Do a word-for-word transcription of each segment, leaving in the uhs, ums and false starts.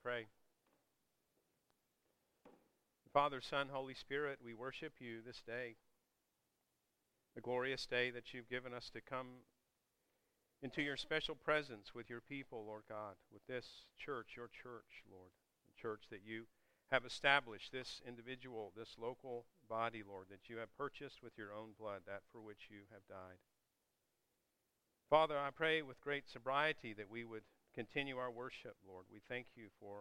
pray. Father, Son, Holy Spirit, we worship you this day, the glorious day that you've given us to come into your special presence with your people, Lord God, with this church, your church, Lord, the church that you have established, this individual, this local body, Lord, that you have purchased with your own blood, that for which you have died. Father, I pray with great sobriety that we would continue our worship, Lord. We thank you for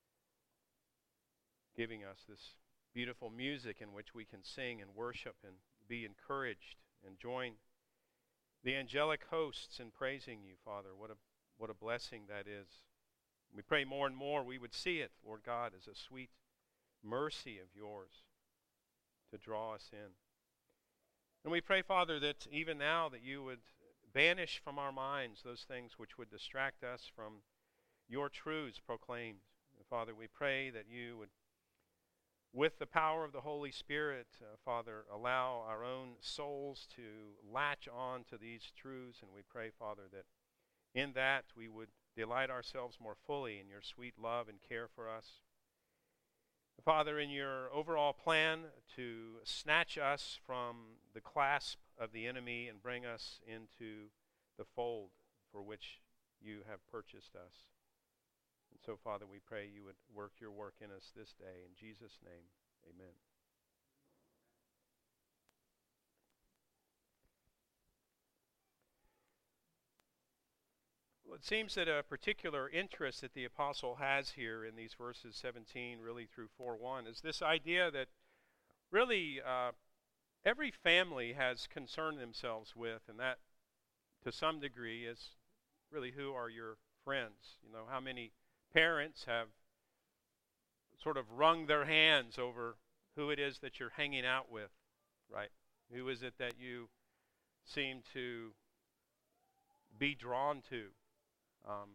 giving us this beautiful music in which we can sing and worship and be encouraged and join the angelic hosts in praising you, Father. What a what a blessing that is. We pray more and more we would see it, Lord God, as a sweet mercy of yours to draw us in. And we pray, Father, that even now that you would banish from our minds those things which would distract us from your truths proclaimed. And Father, we pray that you would, with the power of the Holy Spirit, uh, Father, allow our own souls to latch on to these truths. And we pray, Father, that in that we would delight ourselves more fully in your sweet love and care for us. Father, in your overall plan to snatch us from the clasp of the enemy and bring us into the fold for which you have purchased us. And so, Father, we pray you would work your work in us this day. In Jesus' name, amen. Well, it seems that a particular interest that the apostle has here in these verses seventeen, really through four one, is this idea that really uh, every family has concerned themselves with, and that to some degree is really who are your friends. You know, how many parents have sort of wrung their hands over who it is that you're hanging out with, right? Who is it that you seem to be drawn to? Um,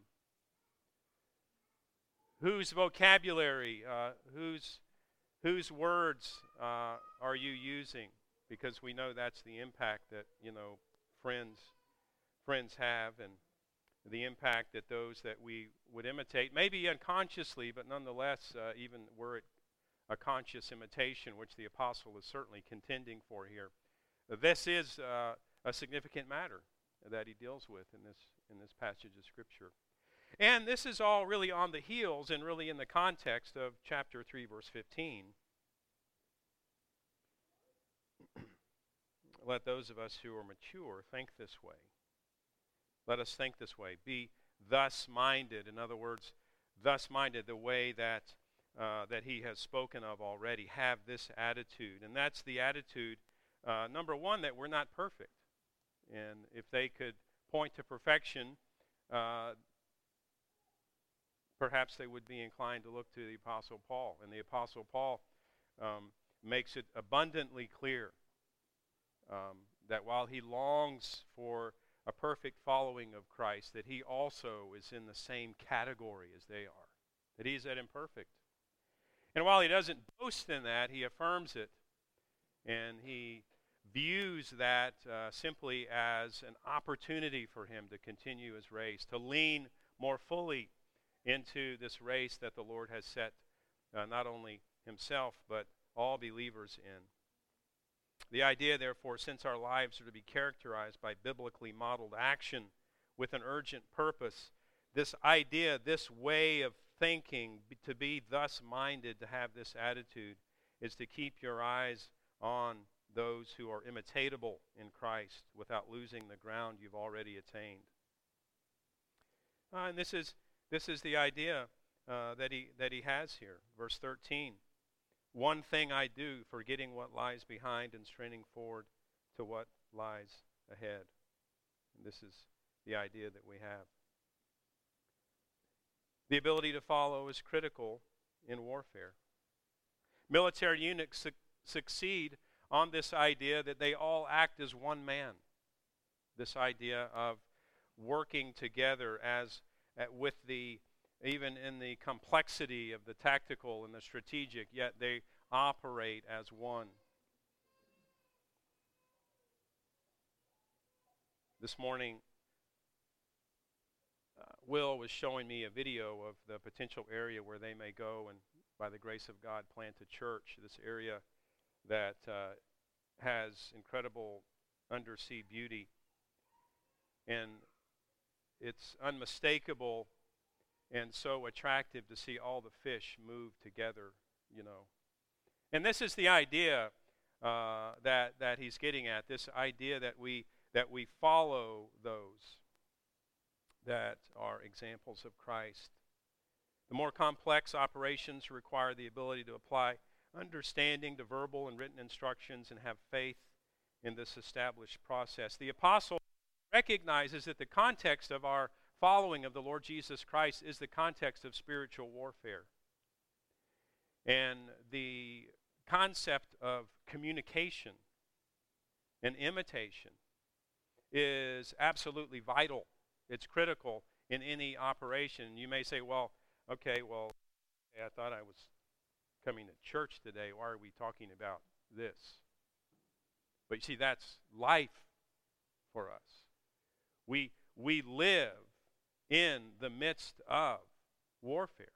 whose vocabulary, uh, whose whose words uh, are you using? Because we know that's the impact that, you know, friends friends have, and the impact that those that we would imitate, maybe unconsciously, but nonetheless, uh, even were it a conscious imitation, which the apostle is certainly contending for here. This is uh, a significant matter that he deals with in this in this passage of Scripture. And this is all really on the heels and really in the context of chapter three, verse fifteen. Let those of us who are mature think this way. Let us think this way. Be thus minded. In other words, thus minded, the way that uh, that he has spoken of already. Have this attitude. And that's the attitude, uh, number one, that we're not perfect. And if they could point to perfection, uh, perhaps they would be inclined to look to the Apostle Paul. And the Apostle Paul um, makes it abundantly clear um, that while he longs for a perfect following of Christ, that he also is in the same category as they are, that he's that imperfect. And while he doesn't boast in that, he affirms it, and he views that uh, simply as an opportunity for him to continue his race, to lean more fully into this race that the Lord has set uh, not only himself, but all believers in. The idea, therefore, since our lives are to be characterized by biblically modeled action with an urgent purpose, this idea, this way of thinking, to be thus minded, to have this attitude, is to keep your eyes on those who are imitatable in Christ without losing the ground you've already attained. Uh, and this is this is the idea uh, that he that he has here. Verse thirteen. One thing I do, forgetting what lies behind and straining forward to what lies ahead. And this is the idea that we have. The ability to follow is critical in warfare. Military units su- succeed on this idea that they all act as one man. This idea of working together as uh, with the even in the complexity of the tactical and the strategic, yet they operate as one. This morning, uh, Will was showing me a video of the potential area where they may go and, by the grace of God, plant a church. This area that uh, has incredible undersea beauty. And it's unmistakable and so attractive to see all the fish move together, you know. And this is the idea uh, that that he's getting at. This idea that we that we follow those that are examples of Christ. The more complex operations require the ability to apply understanding to verbal and written instructions and have faith in this established process. The apostle recognizes that the context of our following of the Lord Jesus Christ is the context of spiritual warfare. And the concept of communication and imitation is absolutely vital. It's critical in any operation. You may say, well, okay, well, I thought I was coming to church today. Why are we talking about this? But you see, that's life for us. We we live in the midst of warfare.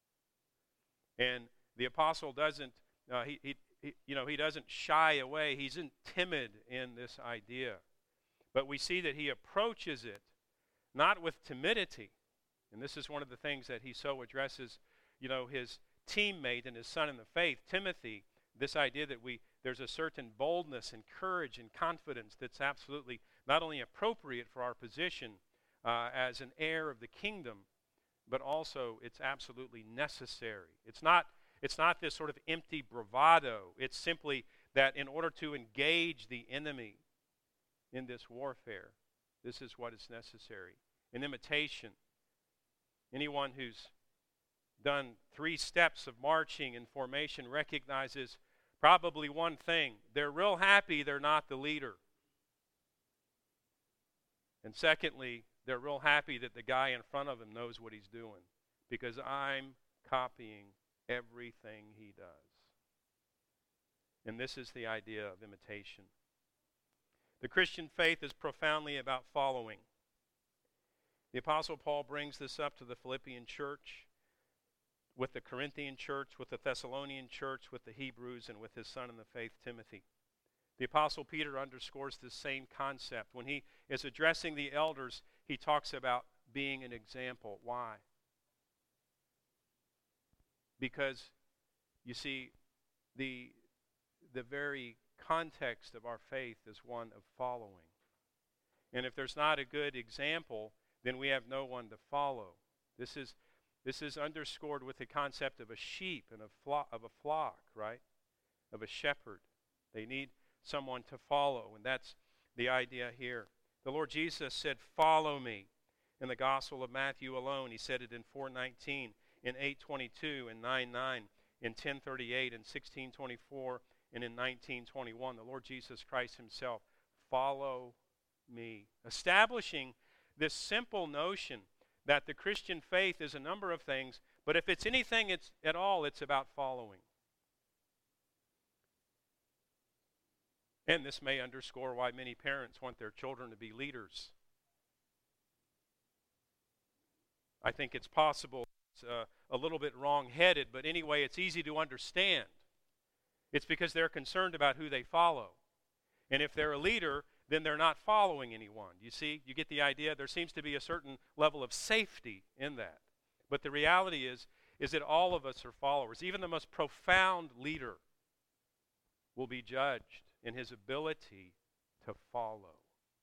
And the apostle doesn't, uh, he, he, he, you know, he doesn't shy away. He's not timid in this idea. But we see that he approaches it not with timidity. And this is one of the things that he so addresses, you know, his teammate and his son in the faith, Timothy, this idea that we there's a certain boldness and courage and confidence that's absolutely not only appropriate for our position uh, as an heir of the kingdom, but also it's absolutely necessary. It's not, it's not this sort of empty bravado. It's simply that in order to engage the enemy in this warfare, this is what is necessary. An imitation. Anyone who's done three steps of marching and formation recognizes probably one thing. They're real happy they're not the leader. And secondly, they're real happy that the guy in front of them knows what he's doing, because I'm copying everything he does. And this is the idea of imitation. The Christian faith is profoundly about following. The Apostle Paul brings this up to the Philippian church, with the Corinthian church, with the Thessalonian church, with the Hebrews, and with his son in the faith, Timothy. The Apostle Peter underscores this same concept. When he is addressing the elders, he talks about being an example. Why? Because, you see, the, the very context of our faith is one of following. And if there's not a good example, then we have no one to follow. This is This is underscored with the concept of a sheep and a flock, of a flock, right? Of a shepherd. They need someone to follow, and that's the idea here. The Lord Jesus said, "Follow me." In the Gospel of Matthew alone, he said it in four nineteen, in eight twenty-two, in nine nine, in ten thirty-eight, in sixteen twenty-four, and in nineteen twenty-one. The Lord Jesus Christ himself, "Follow me." Establishing this simple notion that the Christian faith is a number of things, but if it's anything it's, at all, it's about following. And this may underscore why many parents want their children to be leaders. I think it's possible it's uh, a little bit wrong-headed, but anyway, it's easy to understand. It's because they're concerned about who they follow. And if they're a leader, then they're not following anyone. You see, you get the idea. There seems to be a certain level of safety in that. But the reality is, is that all of us are followers. Even the most profound leader will be judged in his ability to follow.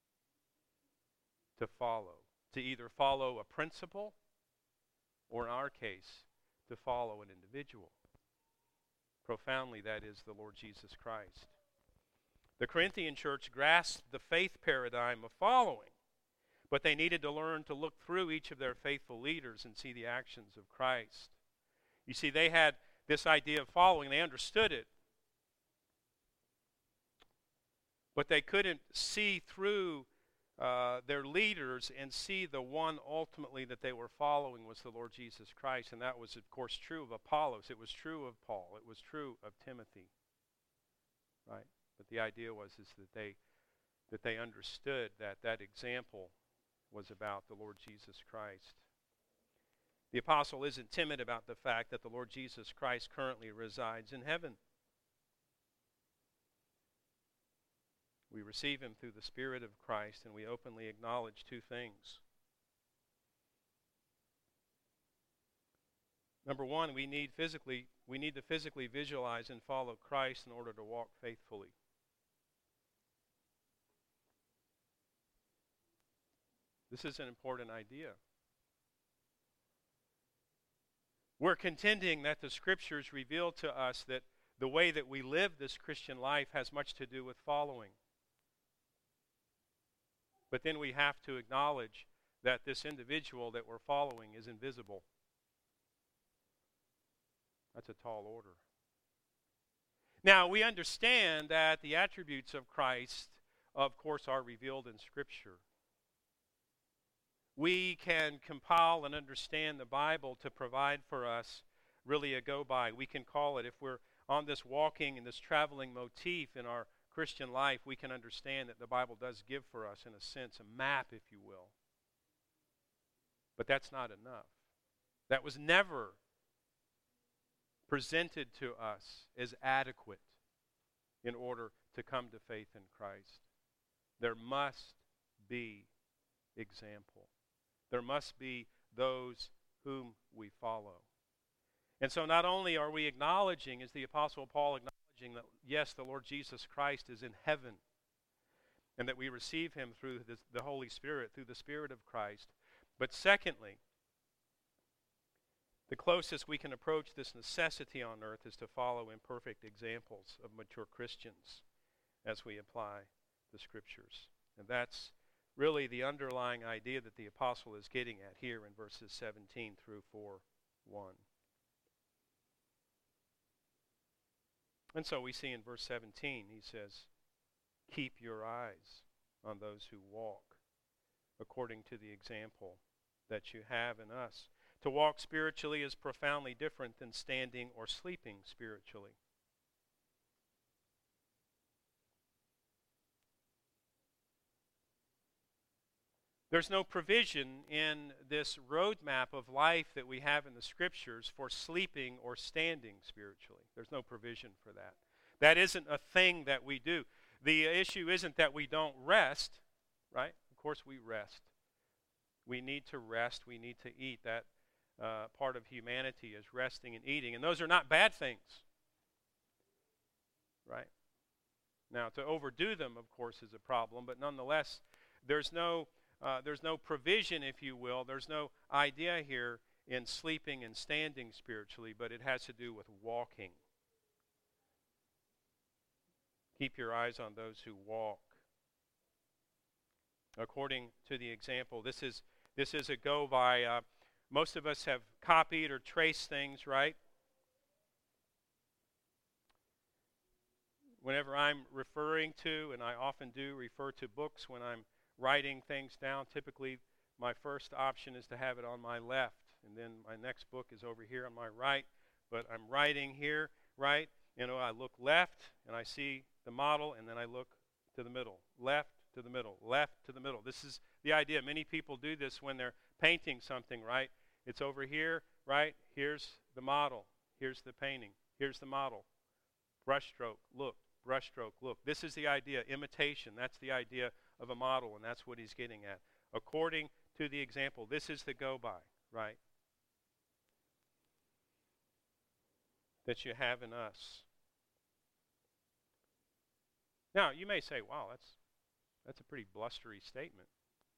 To follow. To either follow a principle, or in our case, to follow an individual. Profoundly, that is the Lord Jesus Christ. The Corinthian church grasped the faith paradigm of following, but they needed to learn to look through each of their faithful leaders and see the actions of Christ. You see, they had this idea of following. They understood it, but they couldn't see through uh, their leaders and see the one ultimately that they were following was the Lord Jesus Christ. And that was, of course, true of Apollos. It was true of Paul. It was true of Timothy. Right? But the idea was is that they that they understood that that example was about the Lord Jesus Christ. The apostle isn't timid about the fact that the Lord Jesus Christ currently resides in heaven. We receive him through the Spirit of Christ, and we openly acknowledge two things. Number one, we need physically we need to physically visualize and follow Christ in order to walk faithfully. This is an important idea. We're contending that the Scriptures reveal to us that the way that we live this Christian life has much to do with following. But then we have to acknowledge that this individual that we're following is invisible. That's a tall order. Now, we understand that the attributes of Christ, of course, are revealed in Scripture. We can compile and understand the Bible to provide for us really a go-by. We can call it, if we're on this walking and this traveling motif in our Christian life, we can understand that the Bible does give for us, in a sense, a map, if you will. But that's not enough. That was never presented to us as adequate in order to come to faith in Christ. There must be example. There must be those whom we follow. And so not only are we acknowledging, as the Apostle Paul acknowledging, that yes, the Lord Jesus Christ is in heaven, and that we receive him through the, the Holy Spirit, through the Spirit of Christ. But secondly, the closest we can approach this necessity on earth is to follow imperfect examples of mature Christians as we apply the Scriptures. And that's really the underlying idea that the apostle is getting at here in verses seventeen through four one. And so we see in verse seventeen, he says, keep your eyes on those who walk according to the example that you have in us. To walk spiritually is profoundly different than standing or sleeping spiritually. There's no provision in this roadmap of life that we have in the Scriptures for sleeping or standing spiritually. There's no provision for that. That isn't a thing that we do. The issue isn't that we don't rest, right? Of course we rest. We need to rest. We need to eat. That uh, part of humanity is resting and eating. And those are not bad things, right? Now, to overdo them, of course, is a problem. But nonetheless, there's no... Uh, there's no provision, if you will. There's no idea here in sleeping and standing spiritually, but it has to do with walking. Keep your eyes on those who walk according to the example. This is this is a go by. Uh, most of us have copied or traced things, right? Whenever I'm referring to, and I often do refer to books when I'm writing things down, typically my first option is to have it on my left, and then my next book is over here on my right. But I'm writing here, right? You know, I look left and I see the model, and then I look to the middle, left to the middle, left to the middle. This is the idea. Many people do this when they're painting something, right? It's over here, right? Here's the model. Here's the painting. Here's the model. Brushstroke, look. Brushstroke, look. This is the idea. Imitation. That's the idea of a model, and that's what he's getting at. According to the example. This is the go-by, right? That you have in us. Now, you may say, wow, that's that's a pretty blustery statement.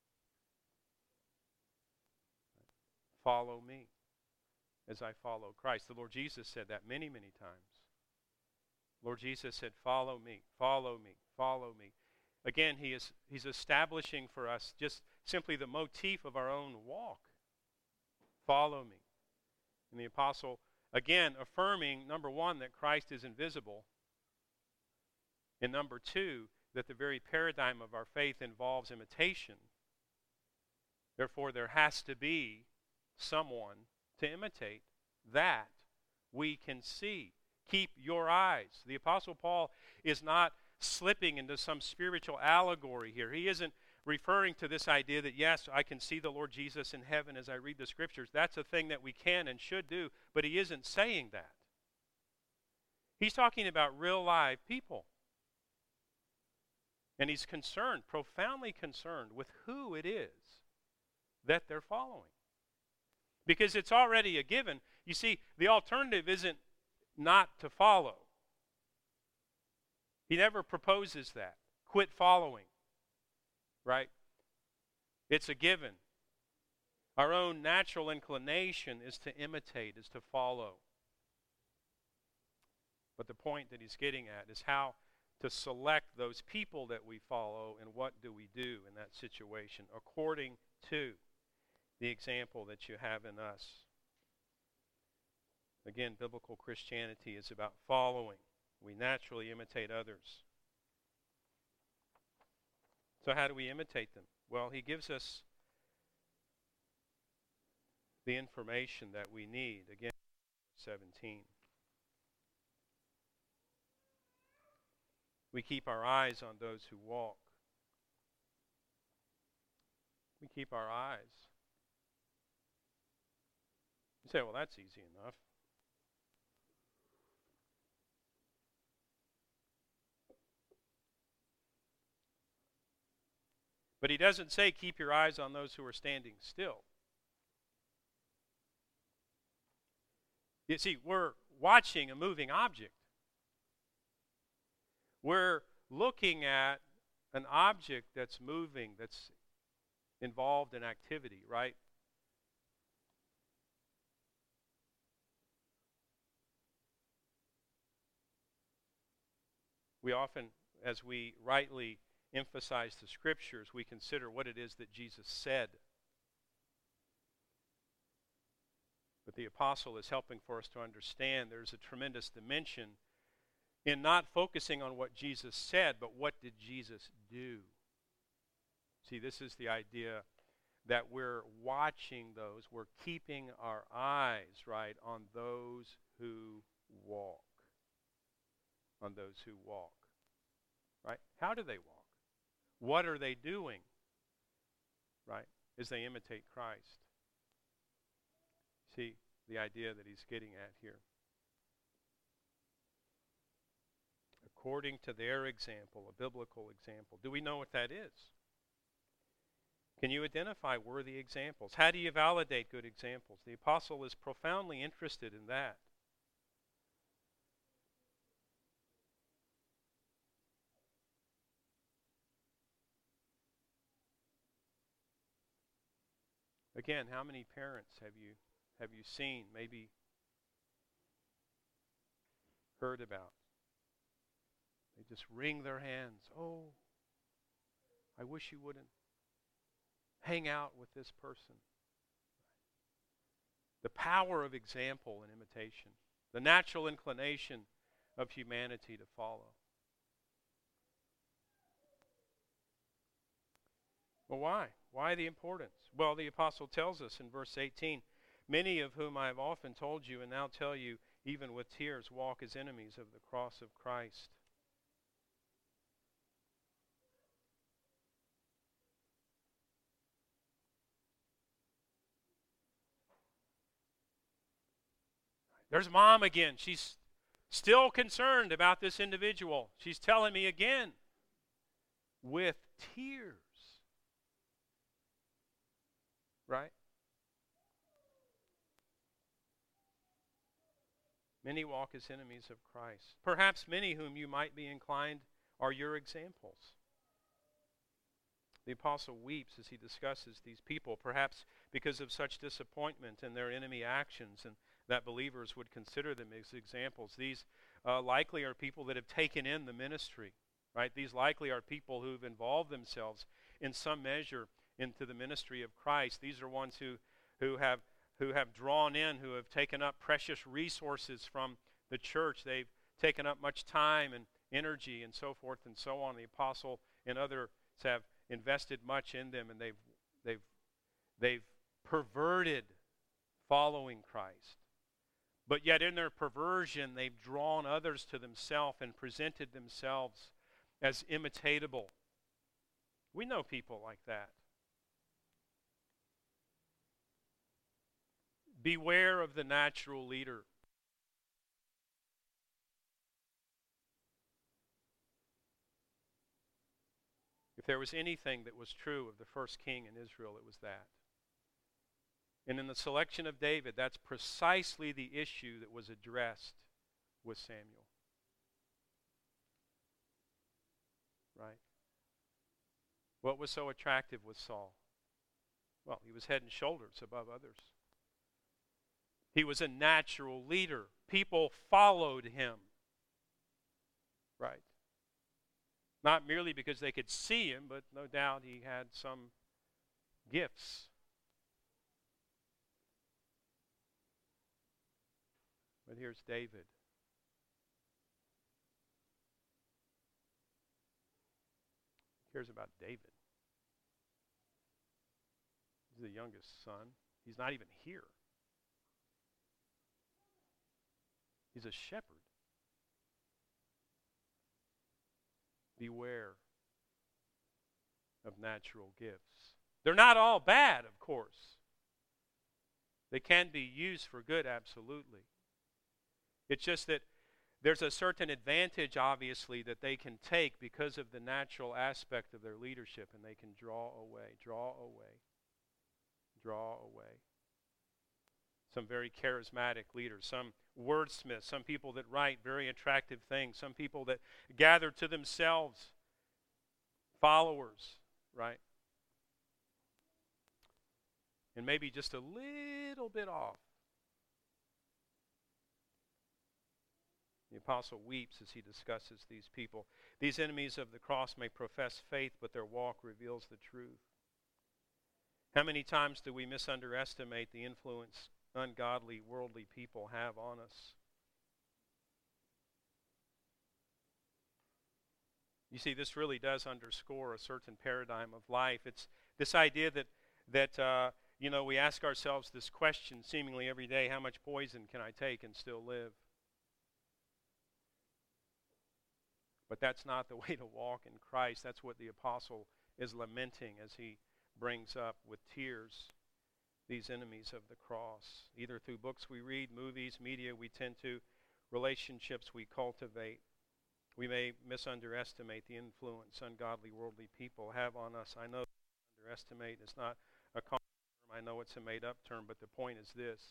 Follow me as I follow Christ. The Lord Jesus said that many, many times. Lord Jesus said, follow me, follow me, follow me. Again, he is he's establishing for us just simply the motif of our own walk. Follow me. And the apostle, again, affirming, number one, that Christ is invisible. And number two, that the very paradigm of our faith involves imitation. Therefore, there has to be someone to imitate. That we can see. Keep your eyes. The Apostle Paul is not slipping into some spiritual allegory here. He isn't referring to this idea that, yes, I can see the Lord Jesus in heaven as I read the Scriptures. That's a thing that we can and should do, but he isn't saying that. He's talking about real live people. And he's concerned, profoundly concerned, with who it is that they're following. Because it's already a given. You see, the alternative isn't not to follow. He never proposes that. Quit following. Right? It's a given. Our own natural inclination is to imitate, is to follow. But the point that he's getting at is how to select those people that we follow, and what do we do in that situation according to the example that you have in us. Again, biblical Christianity is about following. We naturally imitate others. So how do we imitate them? Well, he gives us the information that we need. Again, seventeen. We keep our eyes on those who walk. We keep our eyes. You say, well, that's easy enough. But he doesn't say keep your eyes on those who are standing still. You see, we're watching a moving object. We're looking at an object that's moving, that's involved in activity, right? We often, as we rightly emphasize the Scriptures, we consider what it is that Jesus said. But the apostle is helping for us to understand there's a tremendous dimension in not focusing on what Jesus said, but what did Jesus do? See, this is the idea that we're watching those, we're keeping our eyes, right, on those who walk. On those who walk. Right? How do they walk? What are they doing? Right? As they imitate Christ. See the idea that he's getting at here. According to their example, a biblical example. Do we know what that is? Can you identify worthy examples? How do you validate good examples? The apostle is profoundly interested in that. Again, how many parents have you have you seen, maybe heard about? They just wring their hands. Oh, I wish you wouldn't hang out with this person. The power of example and imitation. The natural inclination of humanity to follow. Well, why? Why the importance? Well, the apostle tells us in verse eighteen, many of whom I have often told you and now tell you, even with tears, walk as enemies of the cross of Christ. There's mom again. She's still concerned about this individual. She's telling me again with tears. Right? Many walk as enemies of Christ. Perhaps many whom you might be inclined are your examples. The apostle weeps as he discusses these people, perhaps because of such disappointment in their enemy actions, and that believers would consider them as examples. These uh, likely are people that have taken in the ministry, right? These likely are people who've involved themselves in some measure into the ministry of Christ. These are ones who, who have who have drawn in, who have taken up precious resources from the church. They've taken up much time and energy and so forth and so on. The apostle and others have invested much in them, and they've they've they've perverted following Christ. But yet in their perversion, they've drawn others to themselves and presented themselves as imitatable. We know people like that. Beware of the natural leader. If there was anything that was true of the first king in Israel, it was that. And in the selection of David, that's precisely the issue that was addressed with Samuel. Right? What was so attractive with Saul? Well, he was head and shoulders above others. He was a natural leader. People followed him. Right? Not merely because they could see him, but no doubt he had some gifts. But here's David. Who cares about David? He's the youngest son. He's not even here. He's a shepherd. Beware of natural gifts. They're not all bad, of course. They can be used for good, absolutely. It's just that there's a certain advantage, obviously, that they can take because of the natural aspect of their leadership, and they can draw away, draw away, draw away. Some very charismatic leaders, some wordsmiths, some people that write very attractive things, some people that gather to themselves followers, right? And maybe just a little bit off. The apostle weeps as he discusses these people. These enemies of the cross may profess faith, but their walk reveals the truth. How many times do we misunderestimate the influence ungodly, worldly people have on us? You see, this really does underscore a certain paradigm of life. It's this idea that, that uh, you know, we ask ourselves this question seemingly every day: how much poison can I take and still live? But that's not the way to walk in Christ. That's what the apostle is lamenting as he brings up with tears these enemies of the cross. Either through books we read, movies, media we tend to, relationships we cultivate. We may misunderestimate the influence ungodly, worldly people have on us. I know underestimate is not a common term. I know it's a made-up term, but the point is this.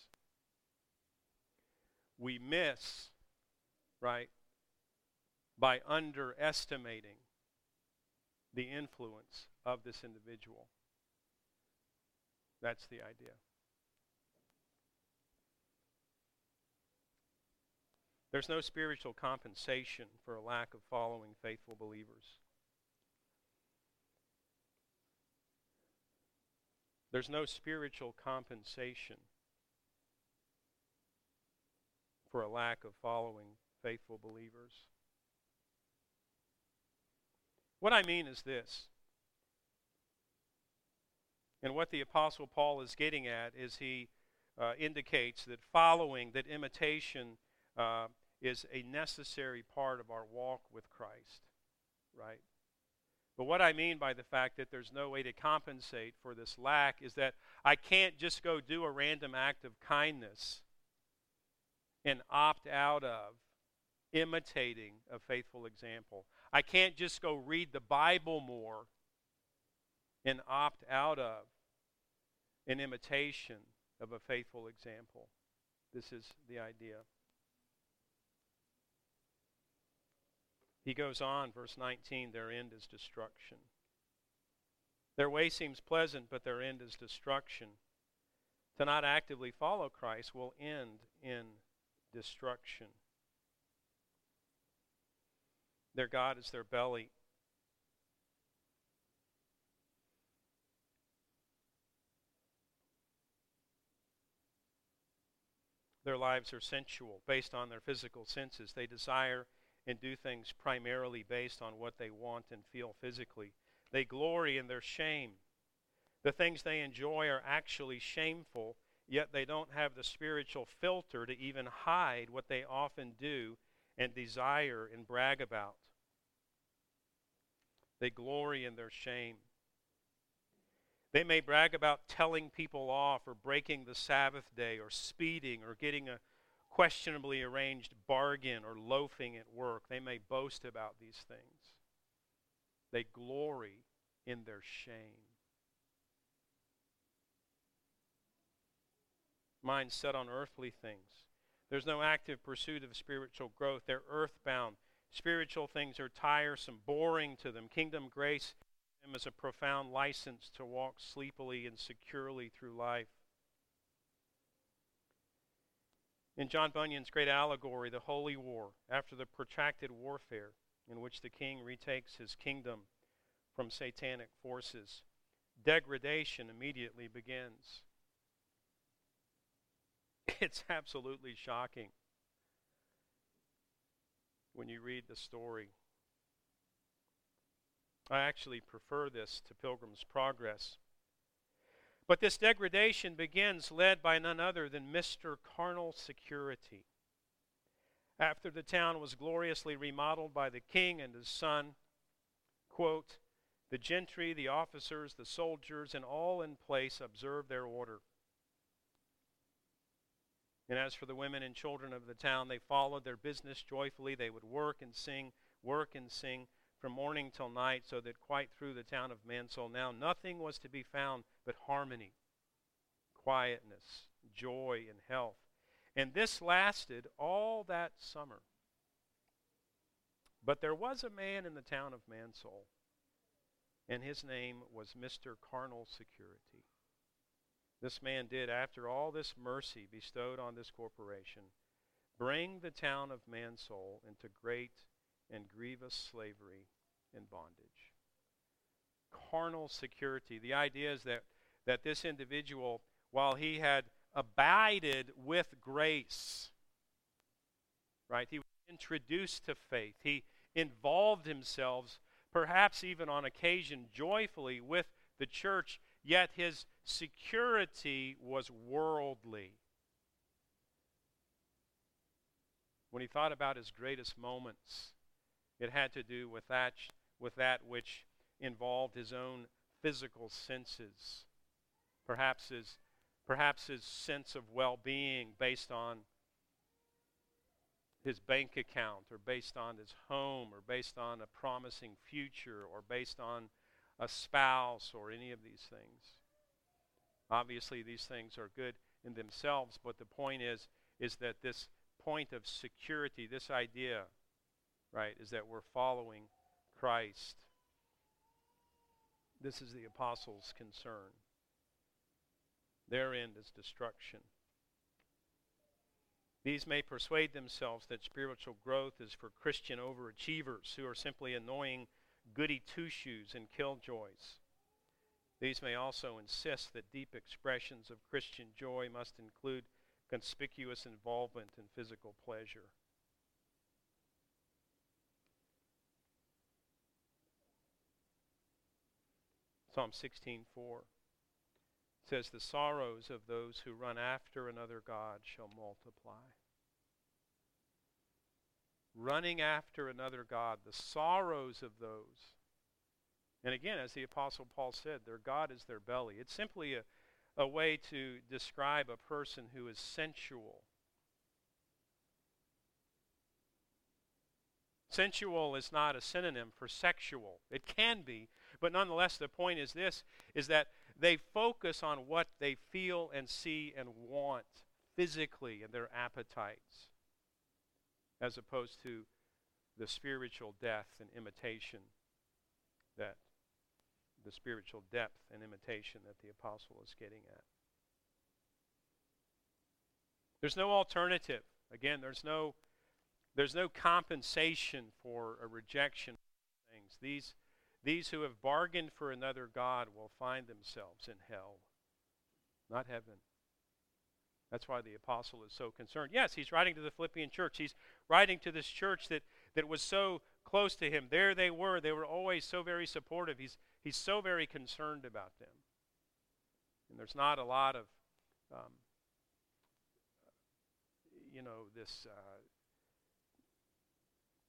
We miss, right, by underestimating the influence of this individual. That's the idea. There's no spiritual compensation for a lack of following faithful believers. There's no spiritual compensation for a lack of following faithful believers. What I mean is this, and what the Apostle Paul is getting at is he uh, indicates that following, that imitation uh, is a necessary part of our walk with Christ, right? But what I mean by the fact that there's no way to compensate for this lack is that I can't just go do a random act of kindness and opt out of imitating a faithful example. I can't just go read the Bible more and opt out of an imitation of a faithful example. This is the idea. He goes on, verse nineteen, their end is destruction. Their way seems pleasant, but their end is destruction. To not actively follow Christ will end in destruction. Their God is their belly. Their lives are sensual, based on their physical senses. They desire and do things primarily based on what they want and feel physically. They glory in their shame. The things they enjoy are actually shameful, yet they don't have the spiritual filter to even hide what they often do and desire and brag about. They glory in their shame. They may brag about telling people off or breaking the Sabbath day or speeding or getting a questionably arranged bargain or loafing at work. They may boast about these things. They glory in their shame. Minds set on earthly things. There's no active pursuit of spiritual growth. They're earthbound. Spiritual things are tiresome, boring to them. Kingdom grace to them is a profound license to walk sleepily and securely through life. In John Bunyan's great allegory, The Holy War, after the protracted warfare in which the king retakes his kingdom from satanic forces, degradation immediately begins. It's absolutely shocking when you read the story. I actually prefer this to Pilgrim's Progress. But this degradation begins led by none other than Mister Carnal Security. After the town was gloriously remodeled by the king and his son, quote, the gentry, the officers, the soldiers, and all in place observed their order. And as for the women and children of the town, they followed their business joyfully. They would work and sing, work and sing from morning till night, so that quite through the town of Mansell now nothing was to be found but harmony, quietness, joy, and health. And this lasted all that summer. But there was a man in the town of Mansell, and his name was Mister Carnal Security. This man did, after all this mercy bestowed on this corporation, bring the town of Mansell into great and grievous slavery and bondage. Carnal security. The idea is that, that this individual, while he had abided with grace, right, he was introduced to faith. He involved himself, perhaps even on occasion joyfully, with the church, yet his security was worldly. When he thought about his greatest moments, it had to do with that, with that which involved his own physical senses. Perhaps his, perhaps his sense of well-being based on his bank account, or based on his home, or based on a promising future, or based on a spouse, or any of these things. Obviously, these things are good in themselves, but the point is, is that this point of security, this idea, right, is that we're following Christ. This is the apostles' concern. Their end is destruction. These may persuade themselves that spiritual growth is for Christian overachievers who are simply annoying goody two-shoes and killjoys. These may also insist that deep expressions of Christian joy must include conspicuous involvement in physical pleasure. Psalm sixteen four says, the sorrows of those who run after another god shall multiply. Running after another god, the sorrows of those. And again, as the Apostle Paul said, their God is their belly. It's simply a, a way to describe a person who is sensual. Sensual is not a synonym for sexual. It can be, but nonetheless the point is this, is that they focus on what they feel and see and want physically in their appetites, as opposed to the spiritual death and imitation that the spiritual depth and imitation that the apostle is getting at. There's no alternative. Again, there's no there's no compensation for a rejection of things. These these who have bargained for another god will find themselves in hell, not heaven. That's why the apostle is so concerned. Yes, he's writing to the Philippian church. He's writing to this church that, that was so close to him. There they were. They were always so very supportive. He's, he's so very concerned about them. And there's not a lot of, um, you know, this, uh,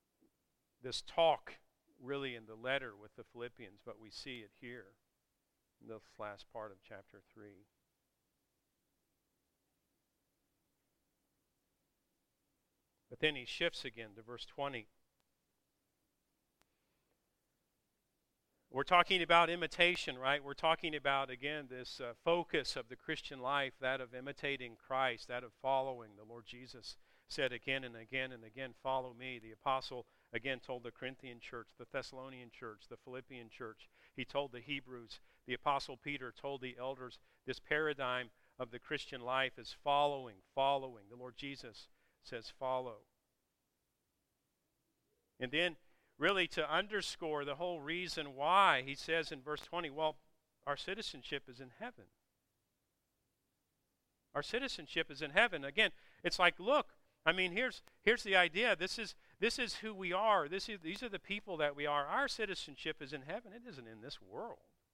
this talk really in the letter with the Philippians, but we see it here. in this last part of chapter three. But then he shifts again to verse twenty. We're talking about imitation, right? We're talking about, again, this uh, focus of the Christian life, that of imitating Christ, that of following. The Lord Jesus said again and again and again, follow me. The apostle again told the Corinthian church, the Thessalonian church, the Philippian church. He told the Hebrews. The apostle Peter told the elders, this paradigm of the Christian life is following, following. The Lord Jesus says follow. And then really to underscore the whole reason why, he says in verse twenty, well, our citizenship is in heaven. Our citizenship is in heaven. Again, it's like, look, I mean, here's here's the idea. This is this is who we are. This is these are the people that we are. Our citizenship is in heaven. It isn't in this world.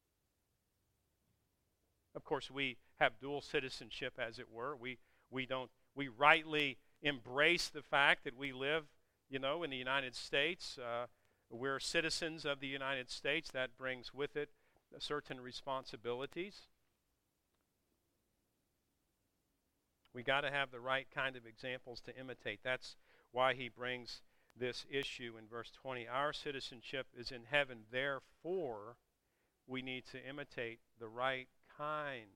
Of course, we have dual citizenship, as it were. We we don't we rightly embrace the fact that we live, you know, in the United States. Uh, we're citizens of the United States. That brings with it certain responsibilities. We got to have the right kind of examples to imitate. That's why he brings this issue in verse twenty. Our citizenship is in heaven. Therefore, we need to imitate the right kind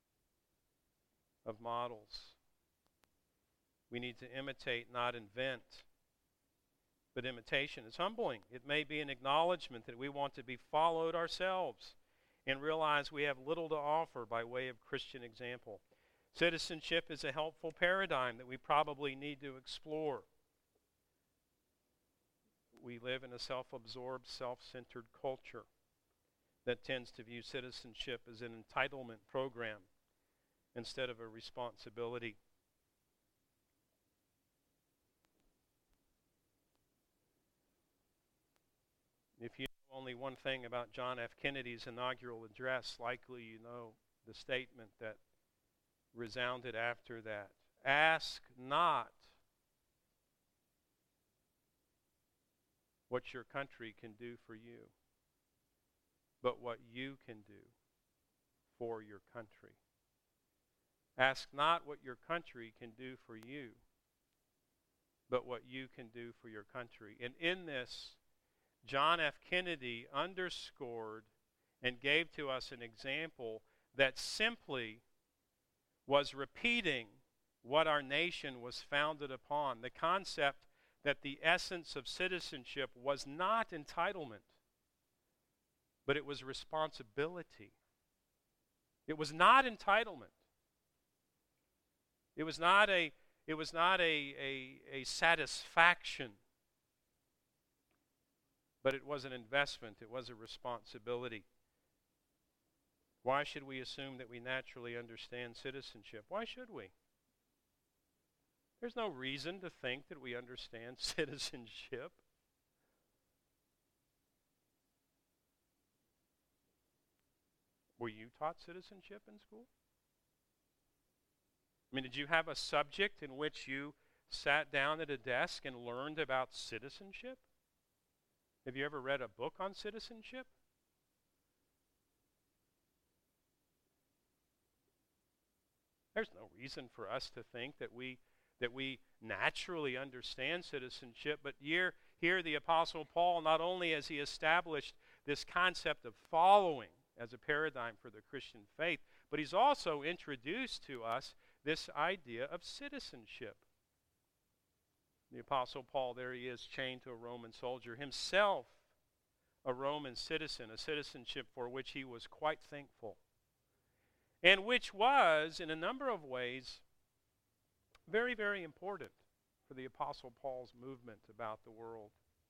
of models. We need to imitate, not invent. But imitation is humbling. It may be an acknowledgement that we want to be followed ourselves and realize we have little to offer by way of Christian example. Citizenship is a helpful paradigm that we probably need to explore. We live in a self-absorbed, self-centered culture that tends to view citizenship as an entitlement program instead of a responsibility. If you know only one thing about John F. Kennedy's inaugural address, likely you know the statement that resounded after that. Ask not what your country can do for you, but what you can do for your country. Ask not what your country can do for you, but what you can do for your country. And in this, John F. Kennedy underscored and gave to us an example that simply was repeating what our nation was founded upon. The concept that the essence of citizenship was not entitlement, but it was responsibility. It was not entitlement. It was not a, it was not a, a, a satisfaction, but it was an investment. It was a responsibility. Why should we assume that we naturally understand citizenship? Why should we? There's no reason to think that we understand citizenship. Were you taught citizenship in school? I mean, did you have a subject in which you sat down at a desk and learned about citizenship? Have you ever read a book on citizenship? There's no reason for us to think that we that we naturally understand citizenship, but here, here the Apostle Paul, not only has he established this concept of following as a paradigm for the Christian faith, but he's also introduced to us this idea of citizenship. The Apostle Paul, there he is, chained to a Roman soldier, himself a Roman citizen, a citizenship for which he was quite thankful, and which was, in a number of ways, very, very important for the Apostle Paul's movement about the world.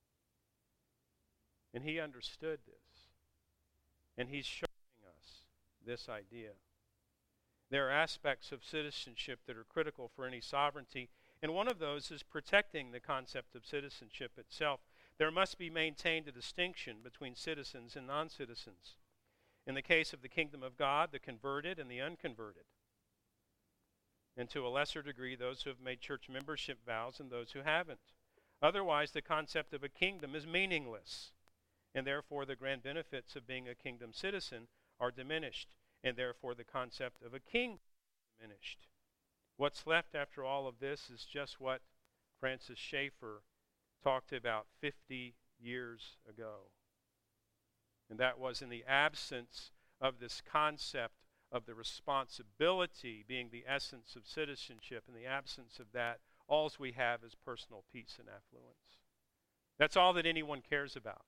And he understood this. And he's showing us this idea. There are aspects of citizenship that are critical for any sovereignty, and one of those is protecting the concept of citizenship itself. There must be maintained a distinction between citizens and non-citizens. In the case of the kingdom of God, the converted and the unconverted. And to a lesser degree, those who have made church membership vows and those who haven't. Otherwise, the concept of a kingdom is meaningless, and therefore the grand benefits of being a kingdom citizen are diminished, and therefore the concept of a king is diminished. What's left after all of this is just what Francis Schaeffer talked about fifty years ago. And that was in the absence of this concept of the responsibility being the essence of citizenship. In the absence of that, all we have is personal peace and affluence. That's all that anyone cares about.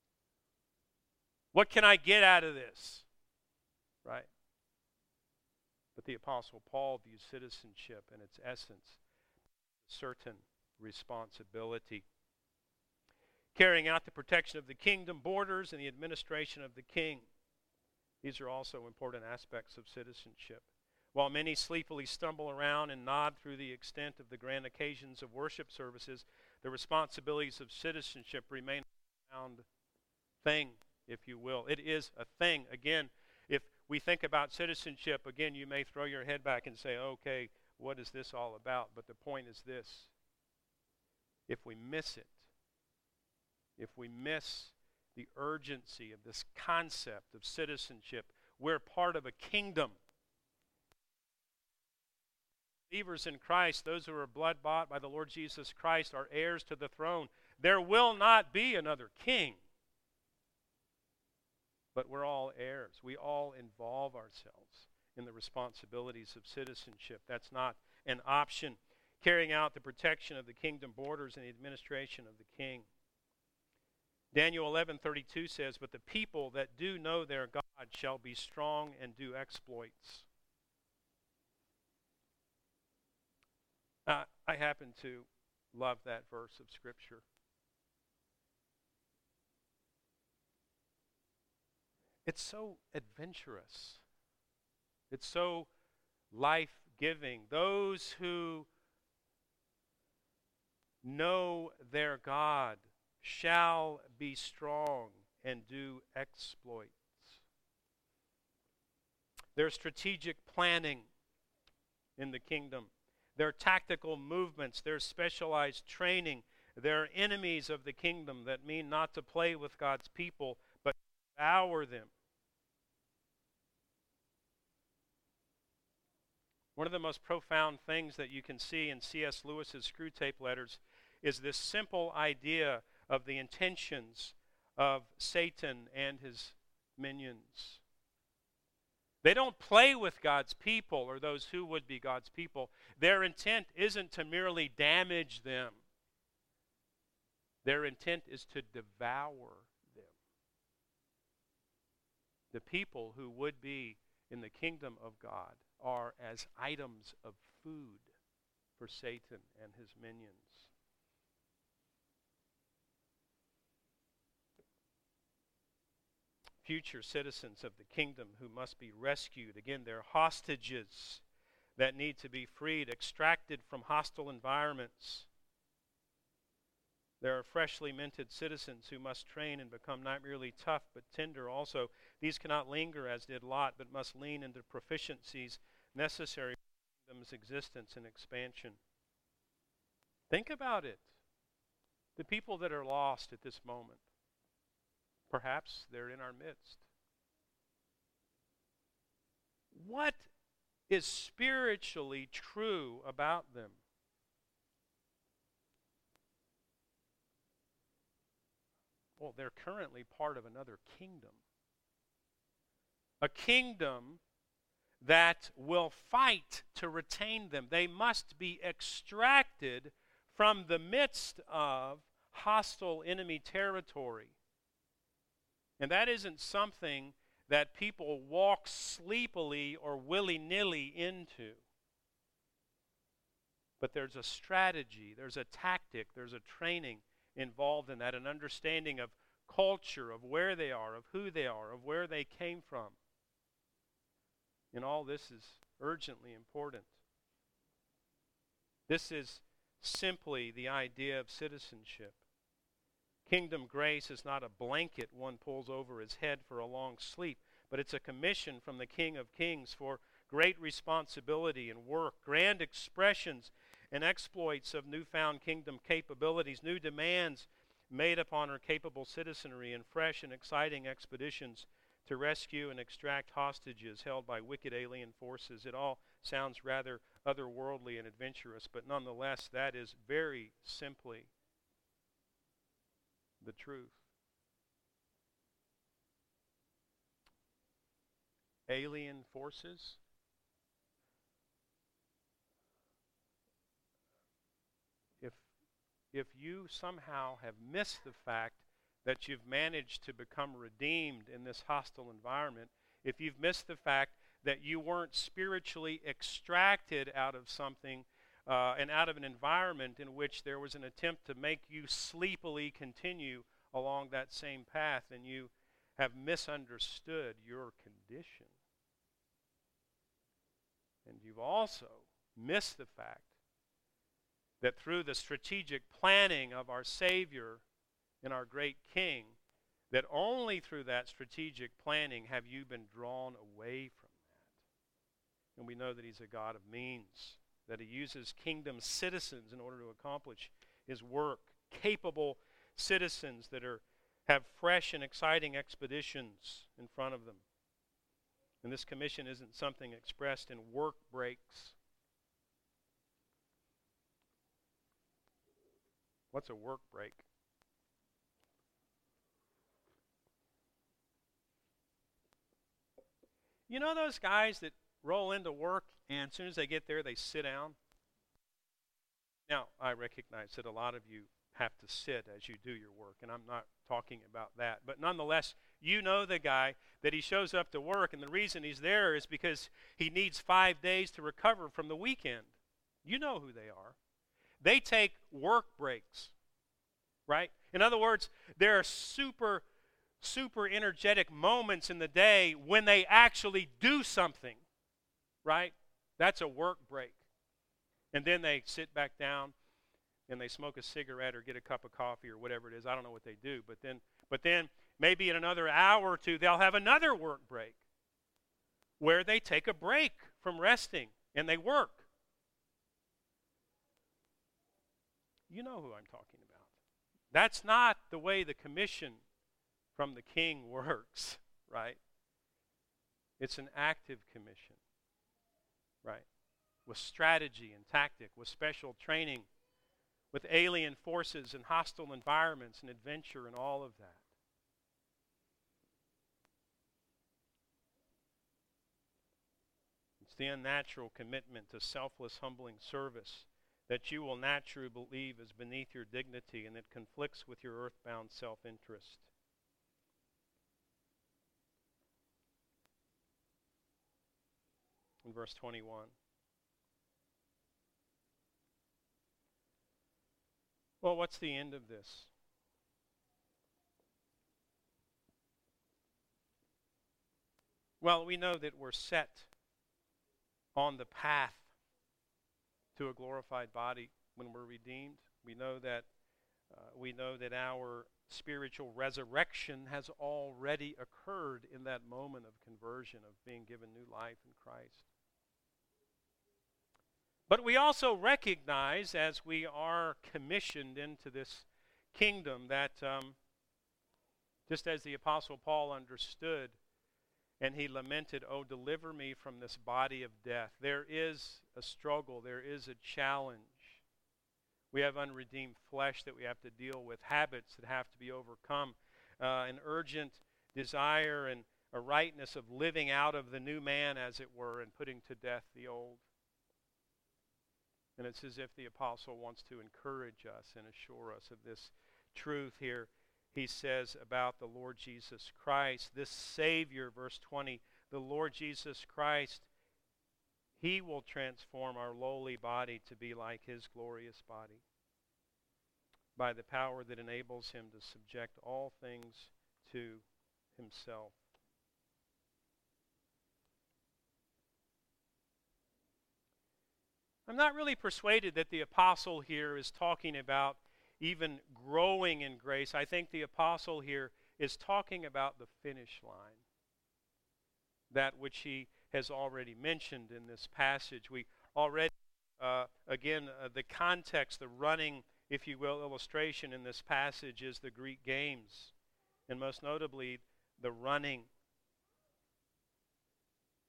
What can I get out of this? Right? But the Apostle Paul views citizenship in its essence, a certain responsibility. Carrying out the protection of the kingdom borders and the administration of the king. These are also important aspects of citizenship. While many sleepily stumble around and nod through the extent of the grand occasions of worship services, the responsibilities of citizenship remain a profound thing, if you will. It is a thing. Again, if we think about citizenship, again, you may throw your head back and say, okay, what is this all about? But the point is this. If we miss it, if we miss the urgency of this concept of citizenship, we're part of a kingdom. Believers in Christ, those who are blood-bought by the Lord Jesus Christ, are heirs to the throne. There will not be another king. But we're all heirs. We all involve ourselves in the responsibilities of citizenship. That's not an option. Carrying out the protection of the kingdom borders and the administration of the king. Daniel eleven thirty-two says, "But the people that do know their God shall be strong and do exploits." Uh, I happen to love that verse of Scripture. It's so adventurous. It's so life-giving. Those who know their God shall be strong and do exploits. There's strategic planning in the kingdom. There are tactical movements. There's specialized training. There are enemies of the kingdom that mean not to play with God's people, but devour them. One of the most profound things that you can see in C S Lewis's Screwtape Letters is this simple idea of the intentions of Satan and his minions. They don't play with God's people or those who would be God's people. Their intent isn't to merely damage them. Their intent is to devour them. The people who would be in the kingdom of God are as items of food for Satan and his minions. Future citizens of the kingdom who must be rescued. Again, they're hostages that need to be freed, extracted from hostile environments. There are freshly minted citizens who must train and become not merely tough but tender also. These cannot linger as did Lot, but must lean into proficiencies necessary for the kingdom's existence and expansion. Think about it. The people that are lost at this moment. Perhaps they're in our midst. What is spiritually true about them? Well, they're currently part of another kingdom. A kingdom that will fight to retain them. They must be extracted from the midst of hostile enemy territory. And that isn't something that people walk sleepily or willy-nilly into. But there's a strategy, there's a tactic, there's a training involved in that, an understanding of culture, of where they are, of who they are, of where they came from. And all this is urgently important. This is simply the idea of citizenship. Kingdom grace is not a blanket one pulls over his head for a long sleep, but it's a commission from the King of Kings for great responsibility and work, grand expressions and exploits of newfound kingdom capabilities, new demands made upon our capable citizenry, and fresh and exciting expeditions to rescue and extract hostages held by wicked alien forces. It all sounds rather otherworldly and adventurous, but nonetheless, that is very simply the truth. Alien forces? If, if you somehow have missed the fact that you've managed to become redeemed in this hostile environment, if you've missed the fact that you weren't spiritually extracted out of something uh, and out of an environment in which there was an attempt to make you sleepily continue along that same path, then you have misunderstood your condition. And you've also missed the fact that through the strategic planning of our Savior and our great King, that only through that strategic planning have you been drawn away from that. And we know that He's a God of means, that He uses kingdom citizens in order to accomplish His work, capable citizens that are have fresh and exciting expeditions in front of them. And this commission isn't something expressed in work breaks. What's a work break? You know those guys that roll into work and as soon as they get there, they sit down? Now, I recognize that a lot of you have to sit as you do your work, and I'm not talking about that. But nonetheless, you know the guy that he shows up to work, and the reason he's there is because he needs five days to recover from the weekend. You know who they are. They take work breaks, right? In other words, there are super, super energetic moments in the day when they actually do something, right? That's a work break. And then they sit back down and they smoke a cigarette or get a cup of coffee or whatever it is. I don't know what they do. But then, but then maybe in another hour or two, they'll have another work break where they take a break from resting and they work. You know who I'm talking about. That's not the way the commission from the king works, right? It's an active commission, right? With strategy and tactic, with special training, with alien forces and hostile environments and adventure and all of that. It's the unnatural commitment to selfless, humbling service that you will naturally believe is beneath your dignity and that conflicts with your earthbound self-interest. In verse twenty-one. Well, what's the end of this? Well, we know that we're set on the path to a glorified body when we're redeemed. We know that uh, we know that our spiritual resurrection has already occurred in that moment of conversion, of being given new life in Christ. But we also recognize, as we are commissioned into this kingdom, that um, just as the Apostle Paul understood, and he lamented, "Oh, deliver me from this body of death." There is a struggle. There is a challenge. We have unredeemed flesh that we have to deal with, habits that have to be overcome, uh, an urgent desire and a rightness of living out of the new man, as it were, and putting to death the old. And it's as if the apostle wants to encourage us and assure us of this truth here. He says about the Lord Jesus Christ, this Savior, verse twenty, the Lord Jesus Christ, He will transform our lowly body to be like His glorious body by the power that enables Him to subject all things to Himself. I'm not really persuaded that the apostle here is talking about even growing in grace. I think the apostle here is talking about the finish line, that which he has already mentioned in this passage. We already, uh, again, uh, the context, the running, if you will, illustration in this passage is the Greek games, and most notably the running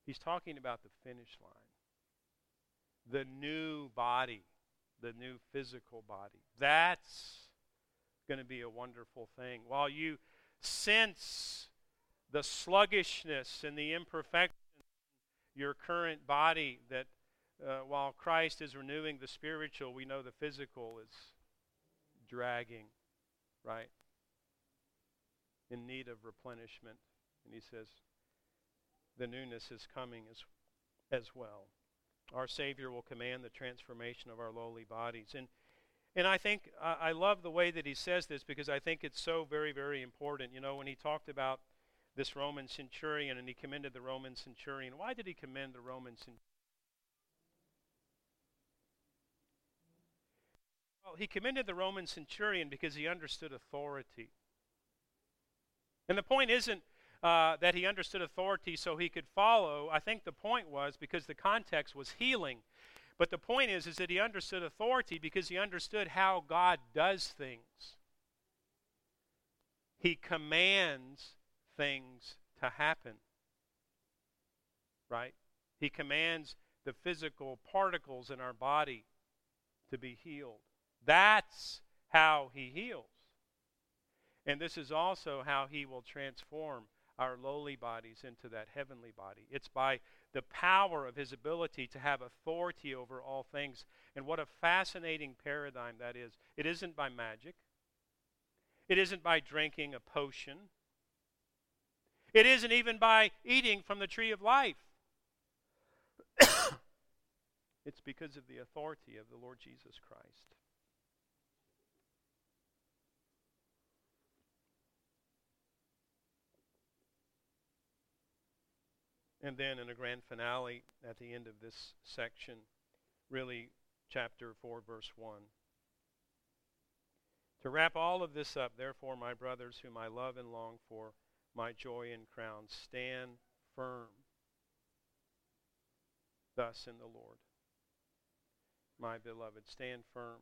He's talking about the finish line. The new body, the new physical body. That's going to be a wonderful thing. While you sense the sluggishness and the imperfection of your current body, that uh, while Christ is renewing the spiritual, we know the physical is dragging, right? In need of replenishment. And he says, the newness is coming as, as well. Our Savior will command the transformation of our lowly bodies. And and I think, uh, I love the way that he says this, because I think it's so very, very important. You know, when he talked about this Roman centurion and he commended the Roman centurion, why did he commend the Roman centurion? Well, he commended the Roman centurion because he understood authority. And the point isn't uh, that he understood authority so he could follow. I think the point was because the context was healing. But the point is, is that he understood authority because he understood how God does things. He commands things to happen. Right? He commands the physical particles in our body to be healed. That's how he heals. And this is also how he will transform our lowly bodies into that heavenly body. It's by the power of his ability to have authority over all things. And what a fascinating paradigm that is. It isn't by magic. It isn't by drinking a potion. It isn't even by eating from the tree of life. It's because of the authority of the Lord Jesus Christ. And then in a grand finale at the end of this section, really chapter four, verse one. To wrap all of this up, therefore, my brothers, whom I love and long for, my joy and crown, stand firm thus in the Lord. My beloved, stand firm.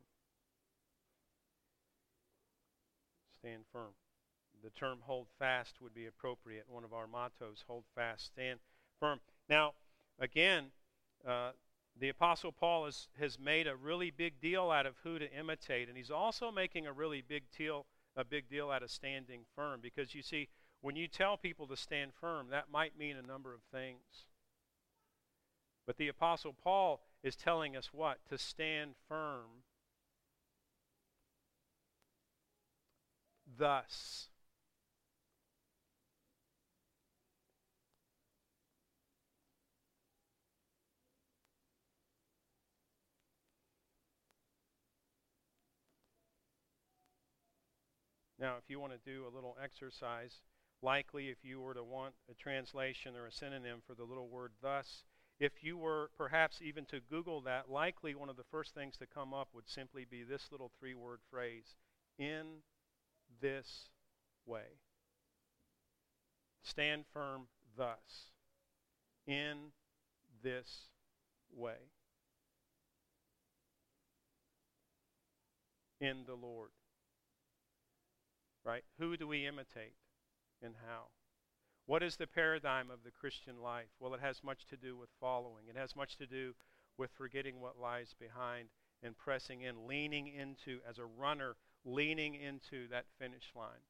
Stand firm. The term hold fast would be appropriate. One of our mottos, hold fast, stand firm. Now, again, uh, the Apostle Paul has, has made a really big deal out of who to imitate, and he's also making a really big deal, a big deal out of standing firm, because you see, when you tell people to stand firm, that might mean a number of things. But the Apostle Paul is telling us what? To stand firm thus. Now, if you want to do a little exercise, likely if you were to want a translation or a synonym for the little word thus, if you were perhaps even to Google that, likely one of the first things to come up would simply be this little three-word phrase, in this way. Stand firm thus, in this way, in the Lord. Right? Who do we imitate and how? What is the paradigm of the Christian life? Well, it has much to do with following. It has much to do with forgetting what lies behind and pressing in, leaning into, as a runner, leaning into that finish line.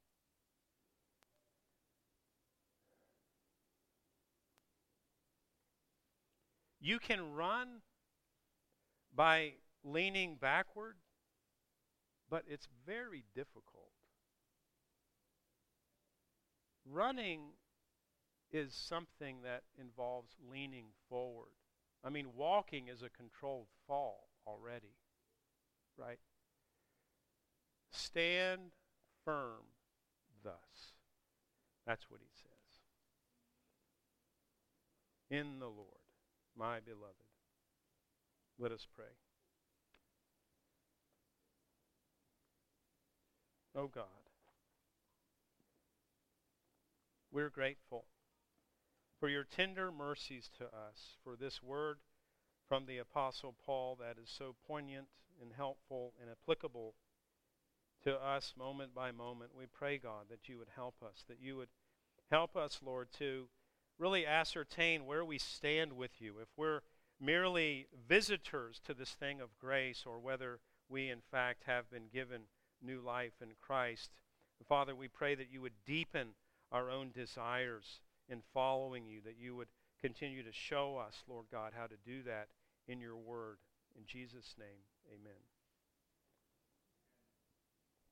You can run by leaning backward, but it's very difficult. Running is something that involves leaning forward. I mean, walking is a controlled fall already, right? Stand firm thus. That's what he says. In the Lord, my beloved. Let us pray. Oh God, we're grateful for your tender mercies to us, for this word from the Apostle Paul that is so poignant and helpful and applicable to us moment by moment. We pray, God, that you would help us, that you would help us, Lord, to really ascertain where we stand with you, if we're merely visitors to this thing of grace, or whether we in fact have been given new life in Christ. Father, we pray that you would deepen our own desires in following you, that you would continue to show us, Lord God, how to do that in your word. In Jesus' name, amen.